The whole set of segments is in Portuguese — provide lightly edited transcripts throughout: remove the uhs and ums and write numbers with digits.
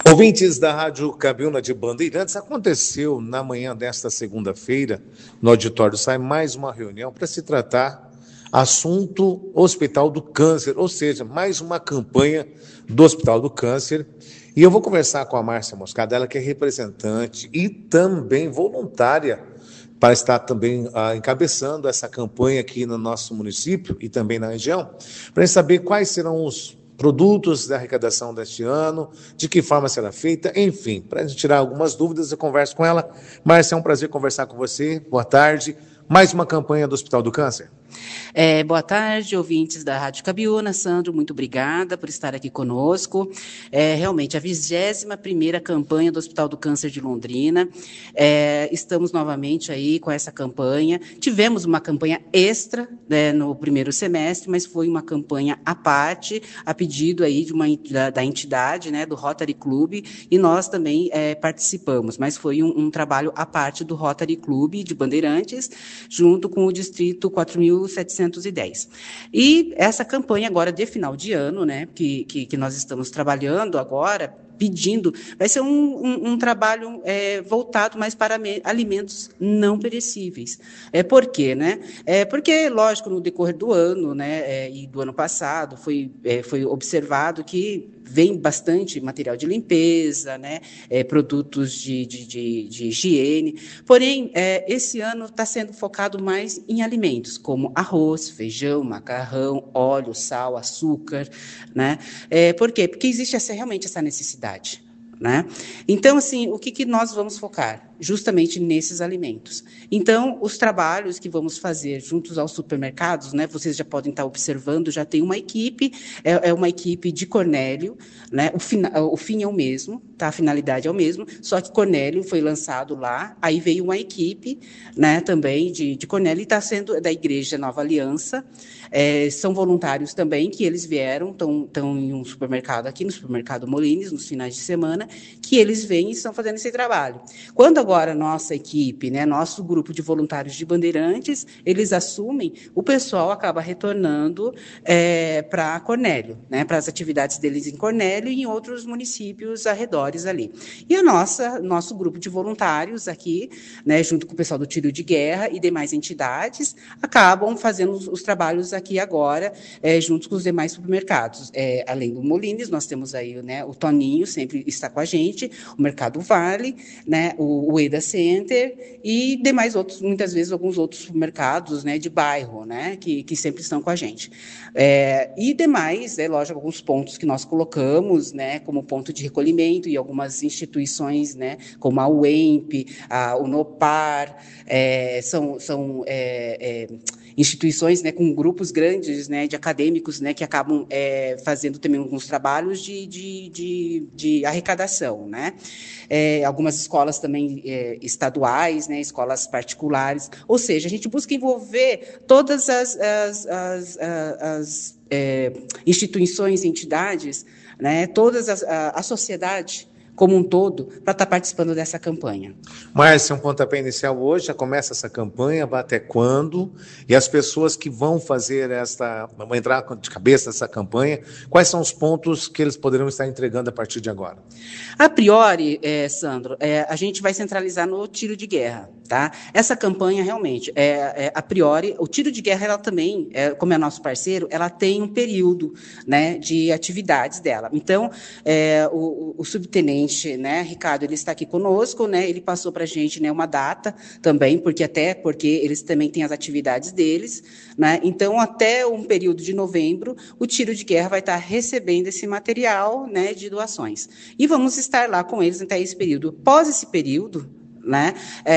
Ouvintes da Rádio Cabiúna de Bandeirantes, aconteceu na manhã desta segunda-feira, no auditório SAI, mais uma reunião para se tratar assunto Hospital do Câncer, ou seja, mais uma campanha do Hospital do Câncer. E eu vou conversar com a Márcia Moscada, ela que é representante e também voluntária para estar também encabeçando essa campanha aqui no nosso município e também na região, para saber quais serão os produtos da arrecadação deste ano, de que forma será feita, enfim, para a gente tirar algumas dúvidas, eu converso com ela. Márcia, é um prazer conversar com você, boa tarde. Mais uma campanha do Hospital do Câncer. Boa tarde, ouvintes da Rádio Cabiúna. Sandro, muito obrigada por estar aqui conosco. Realmente, a 21ª campanha do Hospital do Câncer de Londrina. Estamos novamente aí com essa campanha. Tivemos uma campanha extra, né, no primeiro semestre, mas foi uma campanha à parte, a pedido aí da entidade, né, do Rotary Club, e nós também participamos, mas foi um trabalho à parte do Rotary Club de Bandeirantes, junto com o Distrito 4.710. E essa campanha agora de final de ano, né, que nós estamos trabalhando agora, pedindo, vai ser um trabalho voltado mais para alimentos não perecíveis. Por quê, né? Porque, lógico, no decorrer do ano, né, e do ano passado, foi observado que vem bastante material de limpeza, né, produtos de higiene. Porém, esse ano está sendo focado mais em alimentos, como arroz, feijão, macarrão, óleo, sal, açúcar, né? Por quê? Porque existe realmente essa necessidade. Né? Então, assim, o que nós vamos focar? Justamente nesses alimentos. Então, os trabalhos que vamos fazer juntos aos supermercados, né, vocês já podem estar observando, já tem uma equipe, uma equipe de Cornélio, né, o fim é o mesmo, tá? A finalidade é o mesmo, só que Cornélio foi lançado lá, aí veio uma equipe, né, também de Cornélio, e está sendo da Igreja Nova Aliança, são voluntários também, que eles vieram, estão em um supermercado aqui, no supermercado Molines, nos finais de semana, que eles vêm e estão fazendo esse trabalho. Quando agora nossa equipe, né, nosso grupo de voluntários de Bandeirantes, eles assumem, o pessoal acaba retornando para Cornélio, né, para as atividades deles em Cornélio e em outros municípios arredores ali. E nosso grupo de voluntários aqui, né, junto com o pessoal do Tiro de Guerra e demais entidades, acabam fazendo os trabalhos aqui agora, junto com os demais supermercados. Além do Molines, nós temos aí, né, o Toninho, sempre está com a gente, o Mercado Vale, né, o Eda Center e demais outros, muitas vezes alguns outros supermercados, né, de bairro, né, que sempre estão com a gente. E demais, lógico, alguns pontos que nós colocamos, né, como ponto de recolhimento e algumas instituições, né, como a UEMP, o NOPAR, são instituições, né, com grupos grandes, né, de acadêmicos, né, que acabam fazendo também alguns trabalhos de arrecadação, né? Algumas escolas também estaduais, né, escolas particulares, ou seja, a gente busca envolver todas as instituições, entidades, né, a sociedade como um todo, para estar participando dessa campanha. Márcia, um pontapé inicial hoje, já começa essa campanha, vai até quando? E as pessoas que vão fazer vão entrar de cabeça nessa campanha, quais são os pontos que eles poderão estar entregando a partir de agora? A priori, Sandro, a gente vai centralizar no tiro de guerra, tá? Essa campanha, realmente, a priori, o tiro de guerra, ela também, como é nosso parceiro, ela tem um período, né, de atividades dela. Então, o subtenente, né, Ricardo, ele está aqui conosco, né, ele passou para a gente, né, uma data também, porque eles também têm as atividades deles, né, então até um período de novembro, o tiro de guerra vai estar recebendo esse material, né, de doações. E vamos estar lá com eles até esse período. Após esse período, né,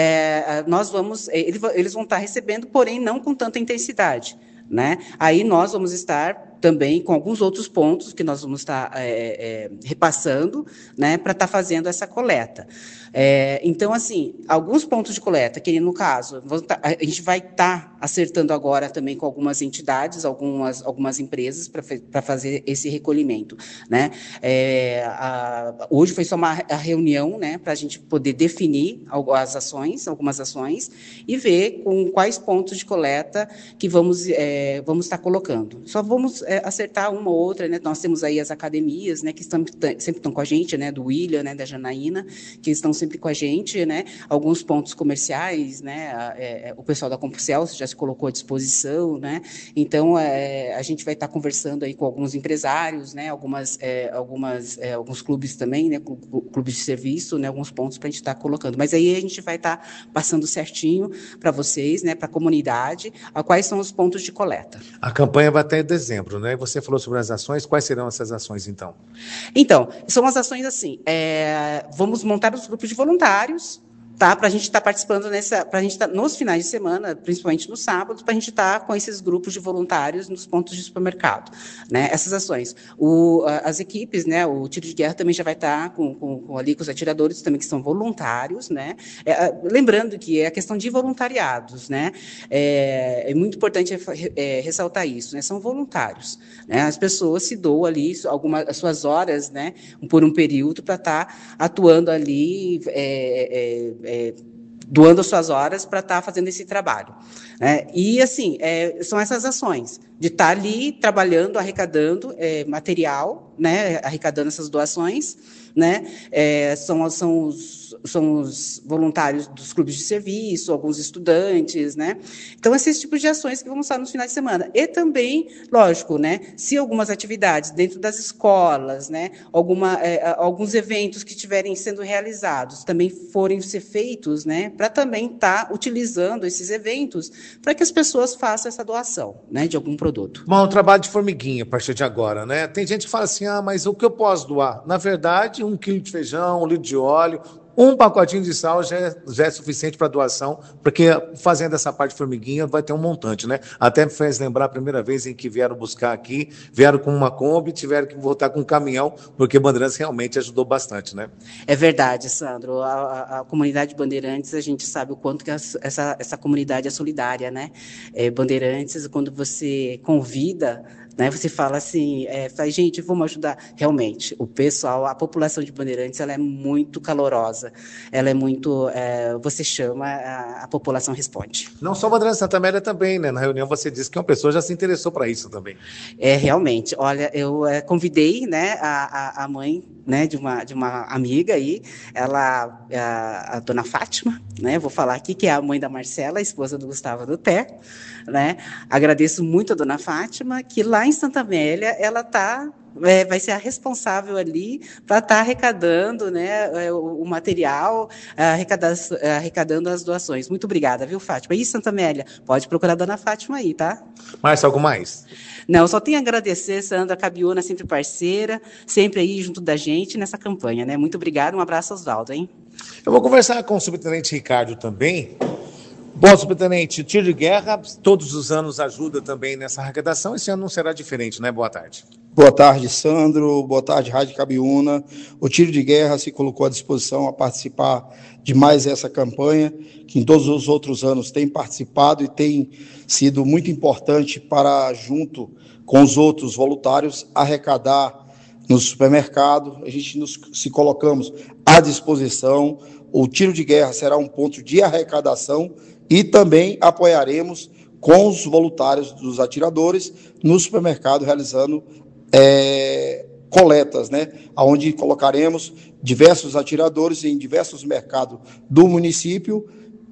eles vão estar recebendo, porém não com tanta intensidade, né? Aí nós vamos estar também com alguns outros pontos que nós vamos estar repassando, né, para estar fazendo essa coleta. Então, assim, alguns pontos de coleta, que no caso, a gente vai estar acertando agora também com algumas entidades, algumas empresas para fazer esse recolhimento, né? Hoje foi só uma reunião, né, para a gente poder definir algumas ações, e ver com quais pontos de coleta que vamos estar colocando. Só vamos acertar uma ou outra, né? Nós temos aí as academias, né, que sempre estão com a gente, né, do William, né, da Janaína, que estão sempre com a gente, né? Alguns pontos comerciais, né? O pessoal da Compusel já se colocou à disposição, né? Então, a gente vai estar conversando aí com alguns empresários, né? Alguns clubes também, né? Clubes de serviço, né? Alguns pontos para a gente estar colocando. Mas aí a gente vai estar passando certinho para vocês, né? Para a comunidade, quais são os pontos de coleta. A campanha vai até dezembro, né? Você falou sobre as ações. Quais serão essas ações, então? Então, são as ações assim. Vamos montar os grupos de voluntários, tá? Para a gente estar participando para a gente estar nos finais de semana, principalmente no sábado, para a gente estar com esses grupos de voluntários nos pontos de supermercado, né? Essas ações. As equipes, né? O tiro de guerra também já vai estar ali com os atiradores também que são voluntários, né? Lembrando que é a questão de voluntariados, né? É muito importante ressaltar isso, né? São voluntários, né? As pessoas se doam ali as suas horas, né? Por um período para estar atuando ali. Doando suas horas para estar fazendo esse trabalho. E, assim, são essas ações, de estar ali trabalhando, arrecadando material, né, arrecadando essas doações, né, são os voluntários dos clubes de serviço, alguns estudantes, né, então esses tipos de ações que vão estar nos finais de semana. E também, lógico, né, se algumas atividades dentro das escolas, né, alguns eventos que estiverem sendo realizados também forem ser feitos, né, para também estar utilizando esses eventos para que as pessoas façam essa doação, né, de algum produto. Bom, um trabalho de formiguinha a partir de agora, né? Tem gente que fala assim, mas o que eu posso doar? Na verdade, 1 quilo de feijão, 1 litro de óleo, um pacotinho de sal já é suficiente para doação, porque fazendo essa parte de formiguinha vai ter um montante, né? Até me fez lembrar a primeira vez em que vieram buscar aqui, vieram com uma Kombi, tiveram que voltar com um caminhão, porque Bandeirantes realmente ajudou bastante, né? É verdade, Sandro. A comunidade Bandeirantes, a gente sabe o quanto que essa comunidade é solidária, né? Bandeirantes, quando você convida, né, você fala assim, gente, vamos ajudar. Realmente, o pessoal, a população de Bandeirantes, ela é muito calorosa, ela é muito, você chama, a população responde. Não só Bandeirantes, Santa Amélia também, né? Na reunião você disse que uma pessoa já se interessou para isso também. Realmente. Olha, eu convidei, né, a mãe, né, de uma amiga aí, ela, a dona Fátima, né, vou falar aqui que é a mãe da Marcela, a esposa do Gustavo Duté, né? Agradeço muito a dona Fátima, que lá em Santa Amélia ela vai ser a responsável ali para estar arrecadando, né, o material, arrecadando as doações. Muito obrigada, viu, Fátima? E Santa Amélia, pode procurar a dona Fátima aí, tá? Márcia, algo mais? Não, só tenho a agradecer, Sandra Cabiuna, sempre parceira, sempre aí junto da gente nessa campanha, né? Muito obrigada, um abraço, Oswaldo, hein? Eu vou conversar com o subtenente Ricardo também. Bom, subtenente, o tiro de guerra todos os anos ajuda também nessa arrecadação, esse ano não será diferente, né? Boa tarde. Boa tarde, Sandro. Boa tarde, Rádio Cabiúna. O tiro de guerra se colocou à disposição a participar de mais essa campanha, que em todos os outros anos tem participado e tem sido muito importante para, junto com os outros voluntários, arrecadar no supermercado. A gente se colocamos à disposição. O tiro de guerra será um ponto de arrecadação e também apoiaremos com os voluntários dos atiradores no supermercado realizando coletas, né, onde colocaremos diversos atiradores em diversos mercados do município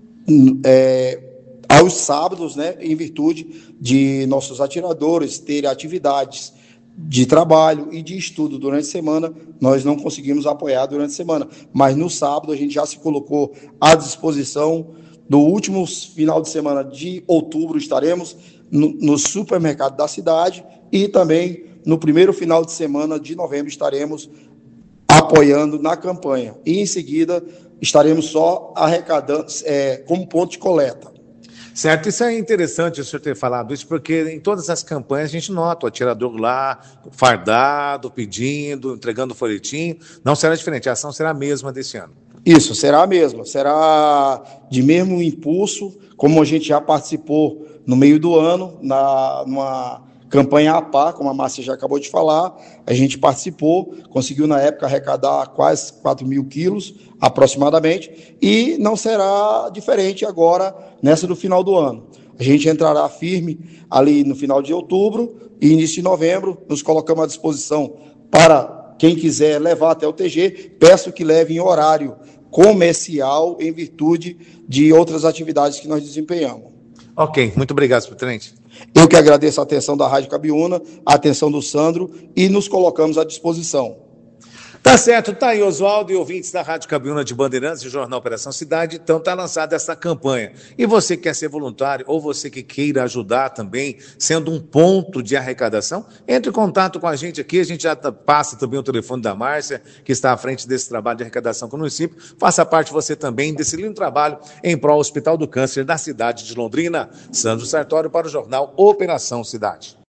aos sábados, né, em virtude de nossos atiradores terem atividades de trabalho e de estudo durante a semana, nós não conseguimos apoiar durante a semana, mas no sábado a gente já se colocou à disposição. No último final de semana de outubro estaremos no supermercado da cidade e também no primeiro final de semana de novembro estaremos apoiando na campanha. E em seguida estaremos só arrecadando como ponto de coleta. Certo, isso é interessante o senhor ter falado isso, porque em todas as campanhas a gente nota o atirador lá, fardado, pedindo, entregando o folhetinho. Não será diferente, a ação será a mesma desse ano. Isso, será a mesma, será de mesmo impulso, como a gente já participou no meio do ano, numa campanha APA, como a Márcia já acabou de falar, a gente participou, conseguiu na época arrecadar quase 4.000 quilos, aproximadamente, e não será diferente agora, nessa do final do ano. A gente entrará firme ali no final de outubro e início de novembro, nos colocamos à disposição para quem quiser levar até o TG, peço que leve em horário comercial em virtude de outras atividades que nós desempenhamos. Ok, muito obrigado, subtenente. Eu que agradeço a atenção da Rádio Cabiúna, a atenção do Sandro e nos colocamos à disposição. Tá certo, tá aí, Oswaldo e ouvintes da Rádio Cabiúna de Bandeirantes e Jornal Operação Cidade, então tá lançada essa campanha. E você que quer ser voluntário ou você que queira ajudar também, sendo um ponto de arrecadação, entre em contato com a gente aqui, a gente já passa também o telefone da Márcia, que está à frente desse trabalho de arrecadação com o município. Faça parte você também desse lindo trabalho em prol do Hospital do Câncer da cidade de Londrina. Sandro Sartório para o Jornal Operação Cidade.